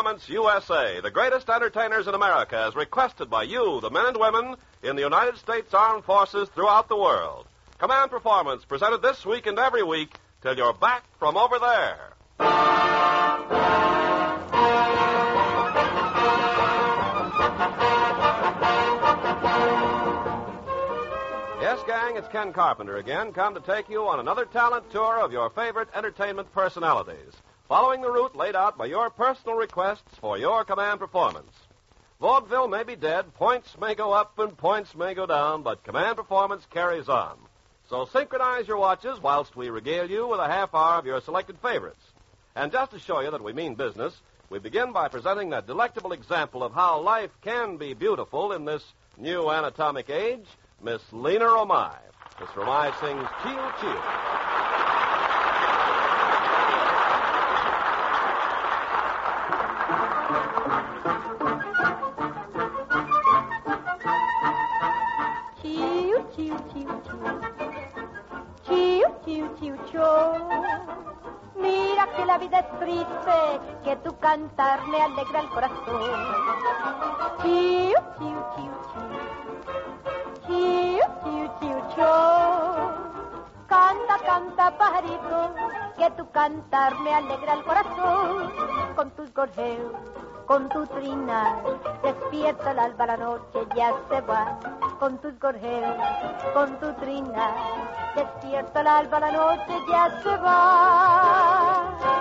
Performance USA, the greatest entertainers in America, as requested by you, the men and women in the United States Armed Forces throughout the world. Command Performance, presented this week and every week till you're back from over there. Yes, gang, it's Ken Carpenter again, come to take you on another talent tour of your favorite entertainment personalities, following the route laid out by your personal requests for your command performance. Vaudeville may be dead, points may go up and points may go down, but command performance carries on. So synchronize your watches whilst we regale you with a half hour of your selected favorites. And just to show you that we mean business, we begin by presenting that delectable example of how life can be beautiful in this new anatomic age, Miss Lena Romai. Miss Romai sings Cheel Cheel. Mira que la vida es triste, que tu cantar me alegra el corazón. Chiu, chiu, chiu, chiu. Chiu, chiu, chiu, chiu. Canta, canta, pajarito, que tu cantar me alegra el corazón. Con tus gorjeos, con tu trinar, despierta el alba, la noche ya se va. Con tus gorjeos, con tu trinar, despierta el alba, la noche ya se va.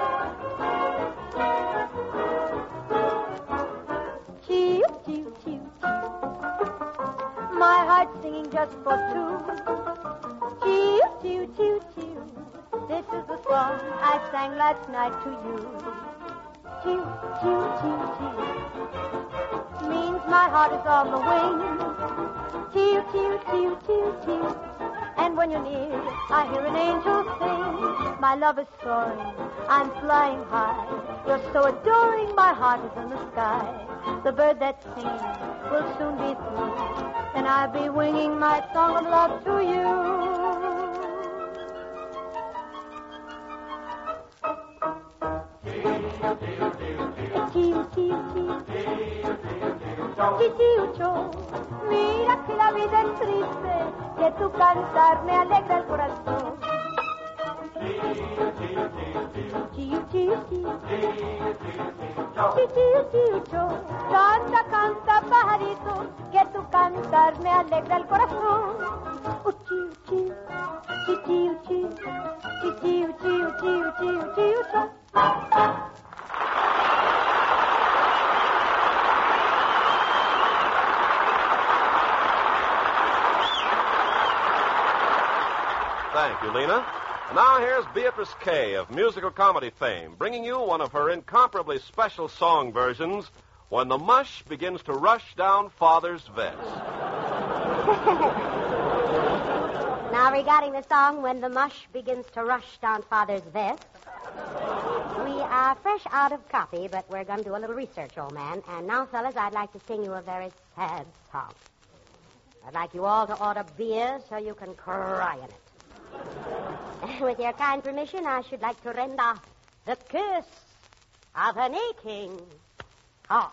Chiu, chiu, chiu, chiu. My heart singing just for two. Chiu, chiu, chiu, chiu. This is the song I sang last night to you. Chiu, chiu, chiu, chiu. Means my heart is on the wing. Chiu, chiu, chiu, chiu, chiu. And when you're near, I hear an angel sing. My love is soaring, I'm flying high. You're so adoring, my heart is in the sky. The bird that sings will soon be through, and I'll be winging my song of love to you. Chiu, chiu, chiu. Chichiucho, mira que la vida es triste, que tu cantar me alegra el corazón. Chiu, chiu, chiu. Chichiucho, canta, canta, pajarito, que tu cantar me alegra el corazón. Chiu, chiu, chiu, chiu, chiu, chiu, chiu, chiu, chiu. Thank you, Lena. And now here's Beatrice Kay of musical comedy fame, bringing you one of her incomparably special song versions, When the Mush Begins to Rush Down Father's Vest. Now, regarding the song, When the Mush Begins to Rush Down Father's Vest, we are fresh out of copy, but we're going to do a little research, old man. And now, fellas, I'd like to sing you a very sad song. I'd like you all to order beer so you can cry in it. With your kind permission, I should like to render the curse of an aching heart.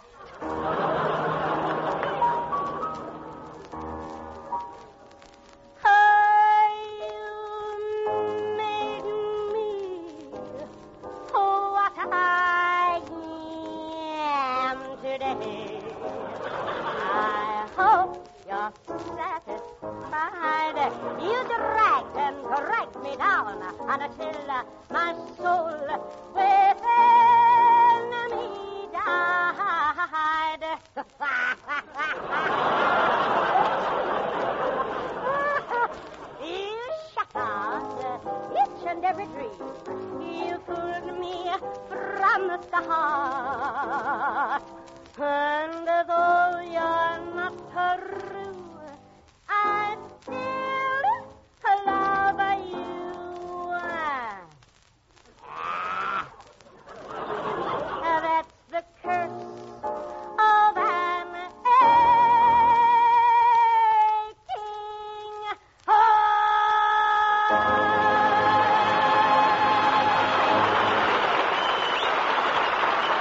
You made me what I am today. I hope you're satisfied. You dragged and dragged me down until my soul within me died. You shattered each and every dream. You pulled me from the start. And though you're not true, I still love you. That's the curse of an aching heart.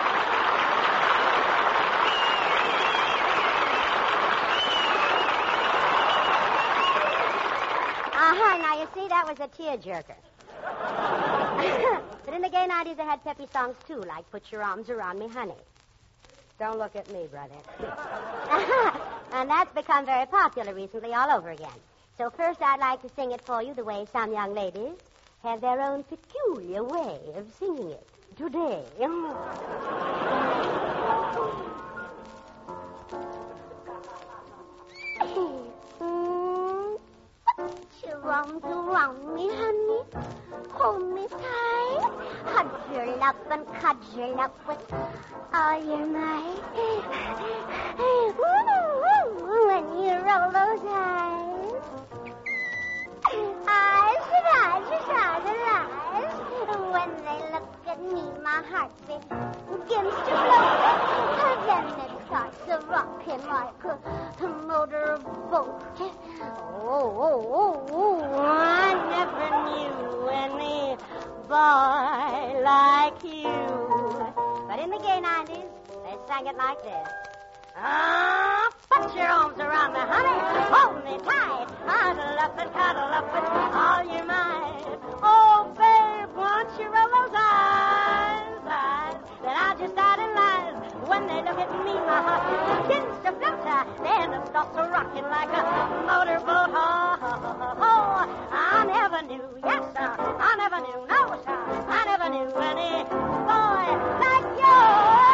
Eddie, that was a tearjerker. But in the gay 90s, they had peppy songs, too, like Put Your Arms Around Me, Honey. Don't look at me, brother. And that's become very popular recently all over again. So first, I'd like to sing it for you the way some young ladies have their own peculiar way of singing it today. Put your arms around me, honey. Hold me tight. Huddle up and cudgel up with all your might. When you roll those eyes. Eyes and eyes and eyes and eyes. When they look at me, my heart begins to blow. Then it starts to rocking like a motorboat. I never knew any boy like you. But in the gay 90s, they sang it like this. Put your arms around me, honey. Hold me tight. Huddle up and cuddle up with all your might. Oh, babe, won't you roll those eyes? Then I'll just idolize. When they look at me, my heart begins to flutter. Then it stops rocking like a motorboat. I never knew, yes, sir. I never knew, no, sir. I never knew any boy like you.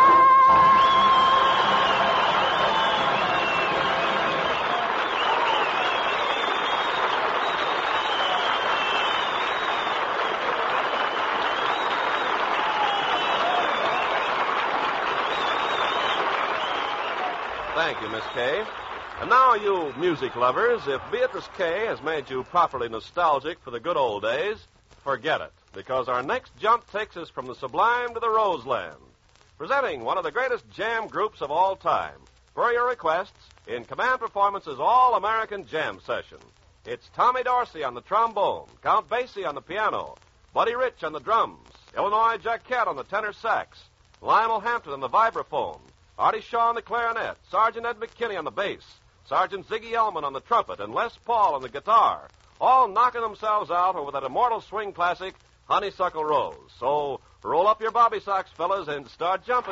Thank you, Miss Kay. And now, you music lovers, if Beatrice Kay has made you properly nostalgic for the good old days, forget it, because our next jump takes us from the sublime to the Roseland, presenting one of the greatest jam groups of all time. For your requests, in Command Performance's All-American Jam Session, it's Tommy Dorsey on the trombone, Count Basie on the piano, Buddy Rich on the drums, Illinois Jacquette on the tenor sax, Lionel Hampton on the vibraphone, Artie Shaw on the clarinet, Sergeant Ed McKinney on the bass, Sergeant Ziggy Elman on the trumpet, and Les Paul on the guitar, all knocking themselves out over that immortal swing classic, Honeysuckle Rose. So roll up your bobby socks, fellas, and start jumping.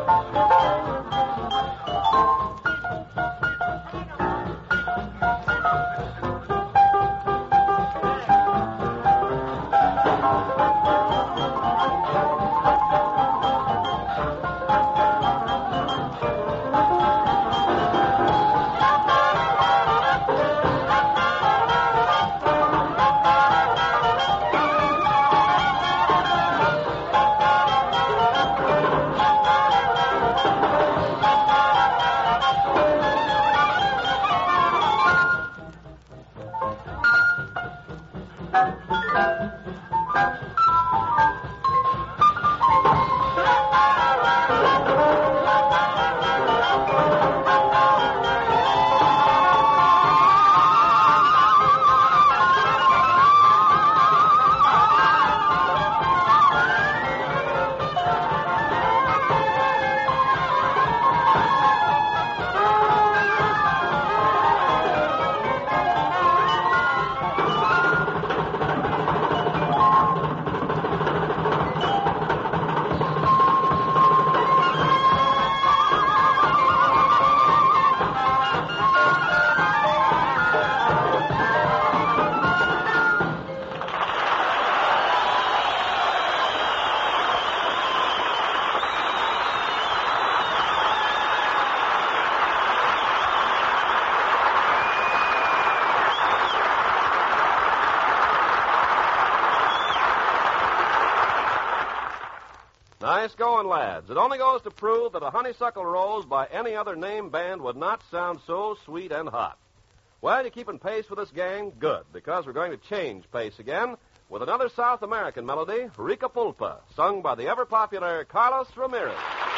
Nice going, lads. It only goes to prove that a honeysuckle rose by any other name band would not sound so sweet and hot. Well, you're keeping pace with this gang? Good, because we're going to change pace again with another South American melody, Rica Pulpa, sung by the ever-popular Carlos Ramirez.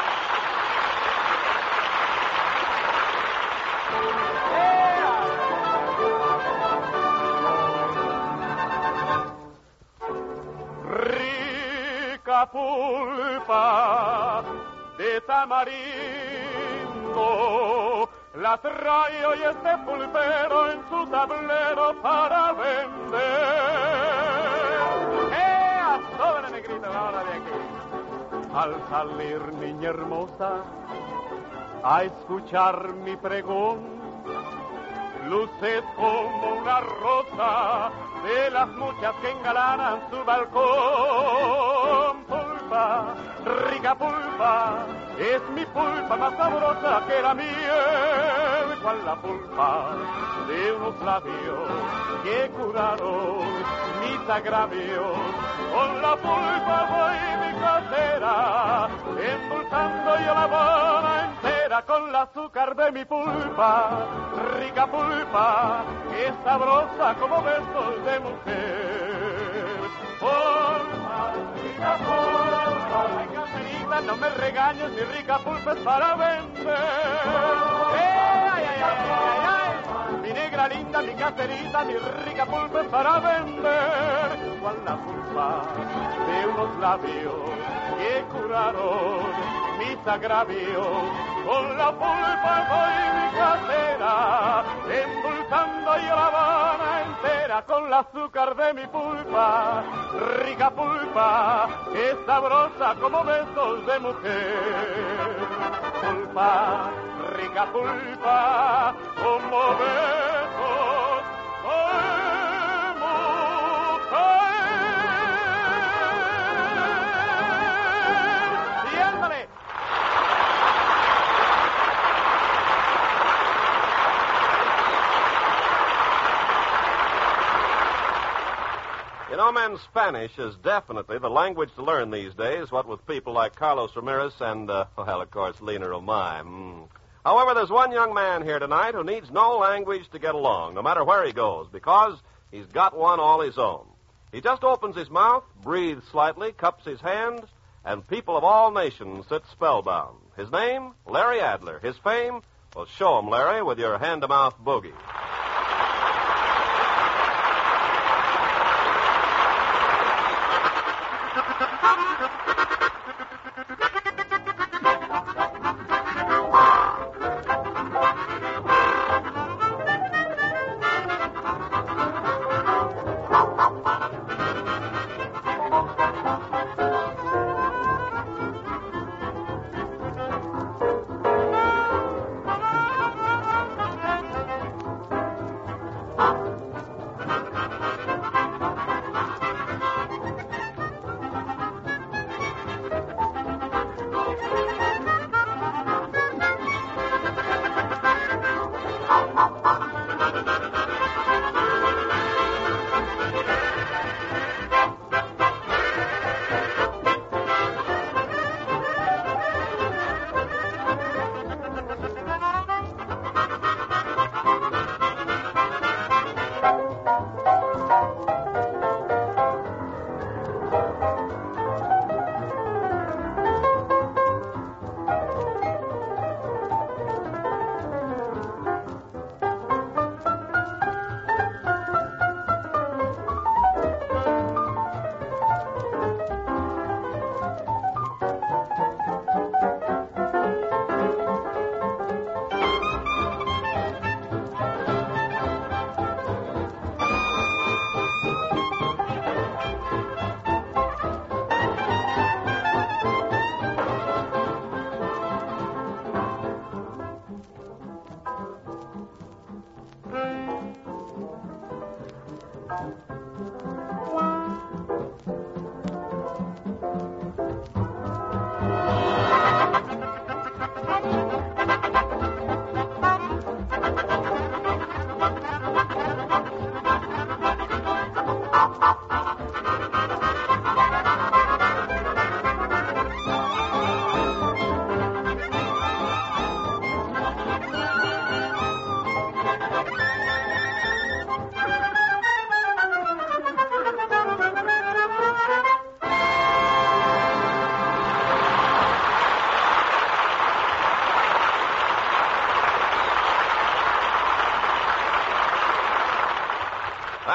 Rica pulpa de tamarindo la trae hoy este pulpero en su tablero para vender. ¡A sobre, negrita, ahora de aquí! Al salir, niña hermosa, a escuchar mi pregón, luces como una rosa de las muchas que engalanan su balcón. Pulpa, rica pulpa, es mi pulpa más sabrosa que la miel. Cual la pulpa de unos labios que curaron mis agravios. Con la pulpa voy mi casera, endulzando yo la Habana entera con el azúcar de mi pulpa. Rica pulpa, que es sabrosa como besos de mujer. Pulpa, rica pulpa, ay, caserita, no me regañes, mi rica pulpa es para vender. Ay, ay, ay, ay, ay, mi negra linda, mi caserita, mi rica pulpa es para vender. Cual la pulpa de unos labios que curaron mis agravios. Con la pulpa voy mi casera, endulzando yo la Habana entera con el azúcar de mi pulpa. Rica pulpa, es sabrosa como besos de mujer. Pulpa, rica pulpa, como besos de mujer. Y ándale. You know, men, Spanish is definitely the language to learn these days, what with people like Carlos Ramirez and, well, of course, Lena Romay. However, there's one young man here tonight who needs no language to get along, no matter where he goes, because he's got one all his own. He just opens his mouth, breathes slightly, cups his hands, and people of all nations sit spellbound. His name, Larry Adler. His fame, well, show him, Larry, with your hand-to-mouth boogie.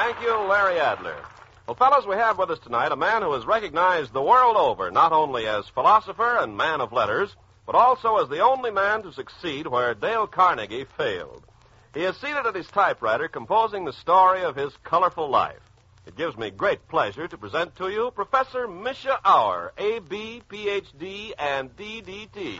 Thank you, Larry Adler. Well, fellas, we have with us tonight a man who is recognized the world over, not only as philosopher and man of letters, but also as the only man to succeed where Dale Carnegie failed. He is seated at his typewriter composing the story of his colorful life. It gives me great pleasure to present to you Professor Misha Auer, A.B., Ph.D., and D.D.T.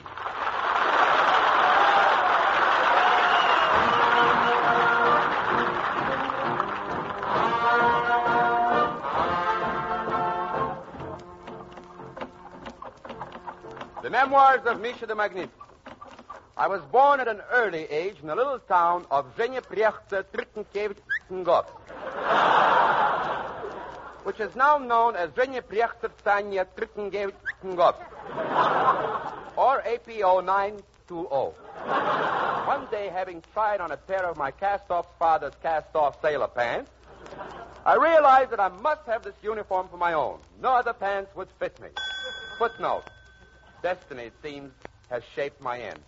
The Memoirs of Misha the Magnificent. I was born at an early age in the little town of Zhenyepriechta Trittenkevich, which is now known as Zhenyepriechta Tanya Trittenkevich, or APO 920. One day, having tried on a pair of my cast-off father's cast-off sailor pants, I realized that I must have this uniform for my own. No other pants would fit me. Footnote. Destiny, it seems, has shaped my end.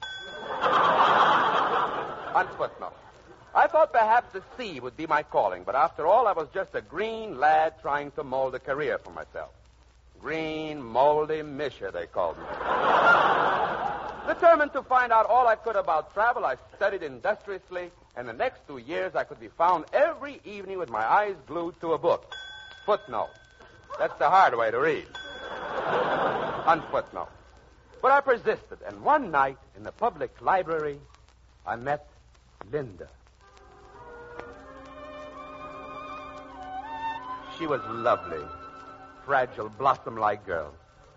On footnote. I thought perhaps the sea would be my calling, but after all, I was just a green lad trying to mold a career for myself. Green, moldy Misha, they called me. Determined to find out all I could about travel, I studied industriously, and the next 2 years I could be found every evening with my eyes glued to a book. Footnote. That's the hard way to read. On footnote. But I persisted, and one night in the public library, I met Linda. She was lovely, fragile, blossom-like girl.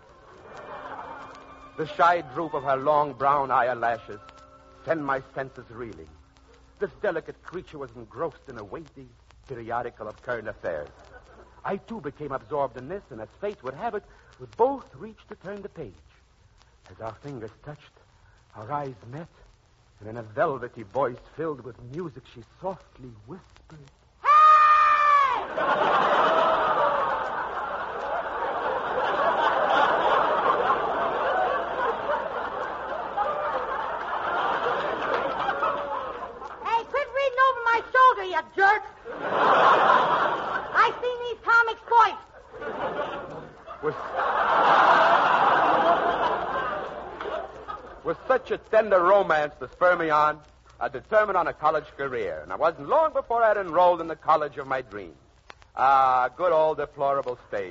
The shy droop of her long brown eyelashes sent my senses reeling. This delicate creature was engrossed in a weighty periodical of current affairs. I, too, became absorbed in this, and as fate would have it, we both reached to turn the page. As our fingers touched, our eyes met, and in a velvety voice filled with music, she softly whispered, "Hey!" Hey, quit reading over my shoulder, you jerk. I've seen these comics twice. With such a tender romance to spur me on, I determined on a college career, and I wasn't long before I had enrolled in the college of my dreams. Ah, good old deplorable state.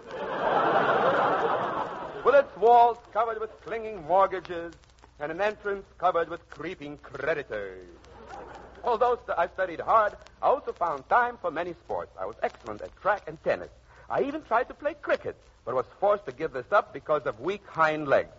With its walls covered with clinging mortgages and an entrance covered with creeping creditors. Although I studied hard, I also found time for many sports. I was excellent at track and tennis. I even tried to play cricket, but was forced to give this up because of weak hind legs.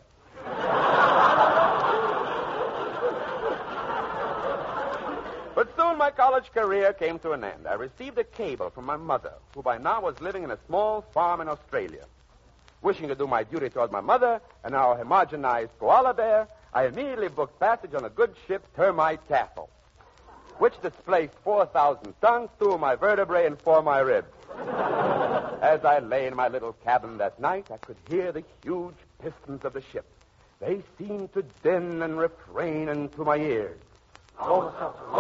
But soon my college career came to an end. I received a cable from my mother, who by now was living in a small farm in Australia. Wishing to do my duty toward my mother and our homogenized koala bear, I immediately booked passage on a good ship, Termite Castle, which displaced 4,000 tons, 2 of my vertebrae, and 4 of my ribs. As I lay in my little cabin that night, I could hear the huge pistons of the ship. They seemed to din and refrain into my ears. So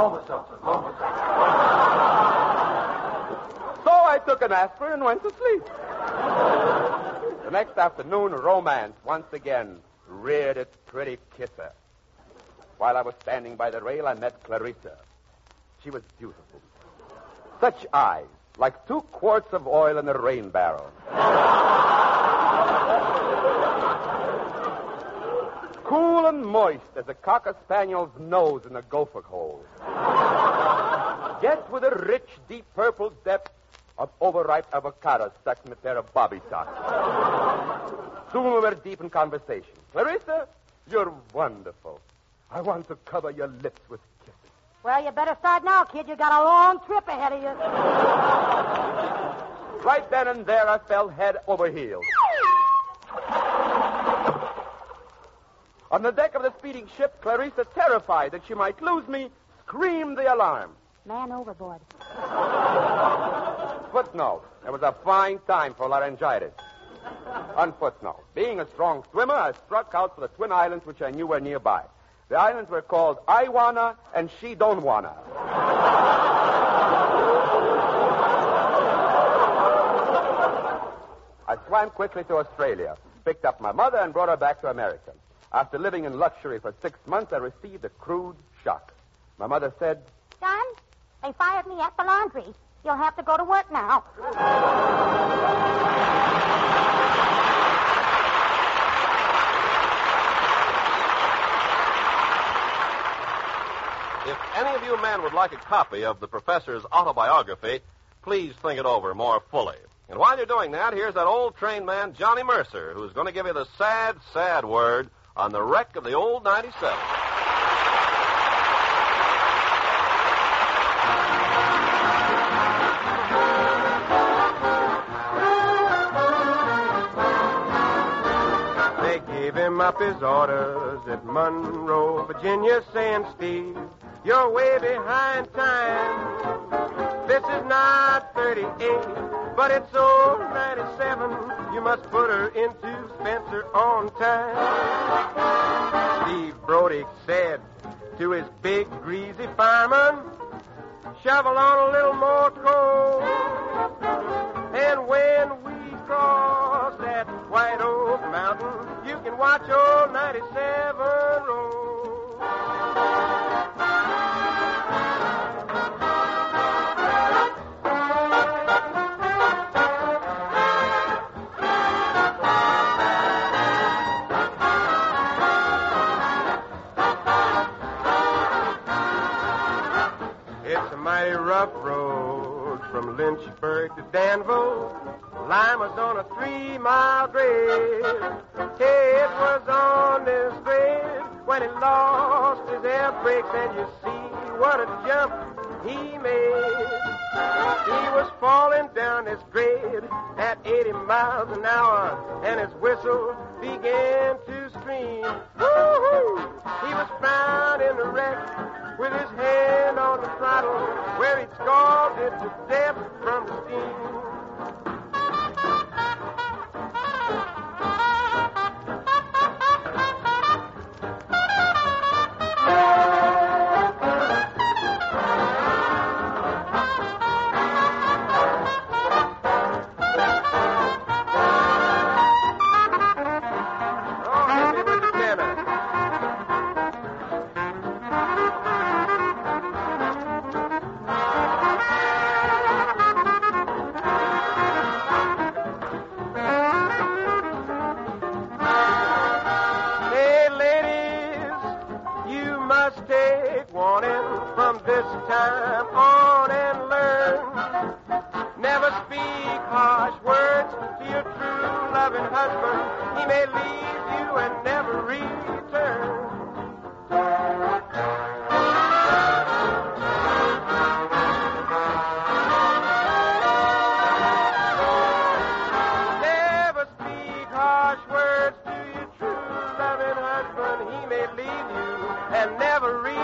I took an aspirin and went to sleep. The next afternoon, romance once again reared its pretty kisser. While I was standing by the rail, I met Clarissa. She was beautiful. Such eyes, like 2 quarts of oil in a rain barrel. Cool and moist as a cocker spaniel's nose in a gopher hole. Yet with a rich, deep purple depth of overripe avocado stuck in a pair of bobby socks. Soon we were deep in conversation. Clarissa, you're wonderful. I want to cover your lips with kisses. Well, you better start now, kid. You got a long trip ahead of you. Right then and there, I fell head over heels. On the deck of the speeding ship, Clarissa, terrified that she might lose me, screamed the alarm. Man overboard. Footnote. It was a fine time for laryngitis. On footnote. Being a strong swimmer, I struck out for the twin islands which I knew were nearby. The islands were called I Wanna and She Don't Wanna. I swam quickly to Australia, picked up my mother, and brought her back to America. After living in luxury for 6 months, I received a crude shock. My mother said, Son, they fired me at the laundry. You'll have to go to work now. If any of you men would like a copy of the professor's autobiography, please think it over more fully. And while you're doing that, here's that old train man, Johnny Mercer, who's going to give you the sad, sad word on the wreck of the old 97. They gave him up his orders at Monroe, Virginia, saying, Steve, you're way behind time. This is not 38, but it's old 97. You must put her into Spencer on time. Steve Brody said to his big, greasy fireman, shovel on a little more coal. And when we cross that White Oak Mountain, you can watch old 97 roll. It's a mighty rough road from Lynchburg to Danville. Lima's on a 3-mile grade. Hey, it was on this grade when he lost his air brakes, and you see what a jump he made. He was falling down this grade at 80 miles an hour, and his whistle began to scream. Woo-hoo! He was found in the wreck with his hand on the throttle, where he'd scalded it to death from the steam. Take warning from this time on and learn. Never speak harsh words to your true loving husband. He may leave you and never return. Never speak harsh words to your true loving husband. He may leave you and never return.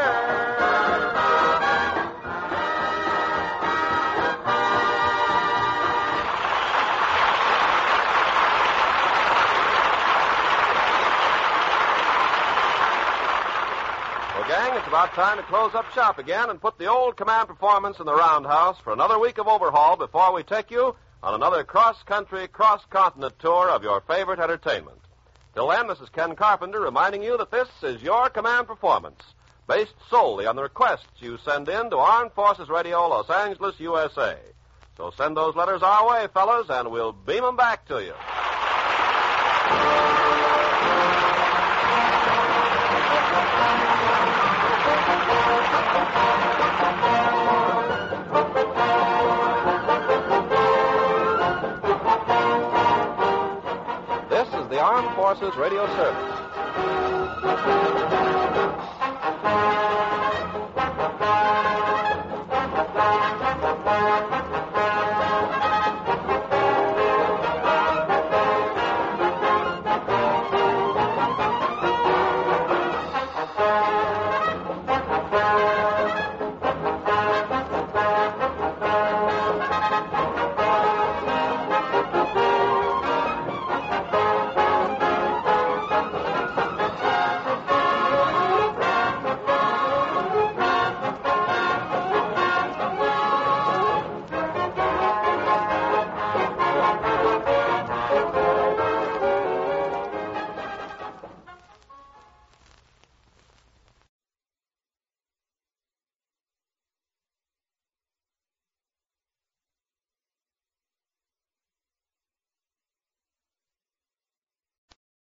Well, gang, it's about time to close up shop again and put the old command performance in the roundhouse for another week of overhaul before we take you on another cross-country, cross-continent tour of your favorite entertainment. Till then, this is Ken Carpenter reminding you that this is your command performance, based solely on the requests you send in to Armed Forces Radio, Los Angeles, USA. So send those letters our way, fellas, and we'll beam them back to you. This is the Armed Forces Radio Service.